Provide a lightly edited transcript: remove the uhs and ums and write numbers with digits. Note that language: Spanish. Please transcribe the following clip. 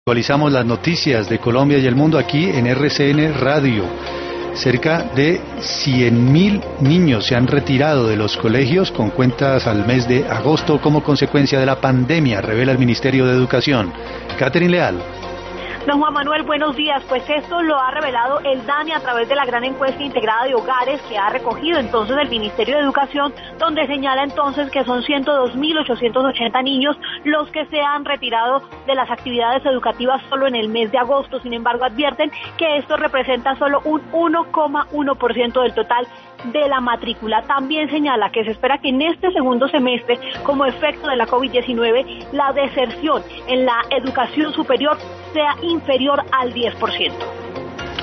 Actualizamos las noticias de Colombia y el mundo aquí en RCN Radio. Cerca de 100.000 niños se han retirado de los colegios con cuentas al mes de agosto como consecuencia de la pandemia, revela el Ministerio de Educación. Catherine Leal. Don Juan Manuel, buenos días. Pues esto lo ha revelado el DANE a través de la gran encuesta integrada de hogares que ha recogido entonces el Ministerio de Educación, donde señala entonces que son 102.880 niños los que se han retirado de las actividades educativas solo en el mes de agosto. Sin embargo, advierten que esto representa solo un 1,1% del total de la matrícula. También señala que se espera que en este segundo semestre, como efecto de la COVID-19, la deserción en la educación superior sea inferior al 10%.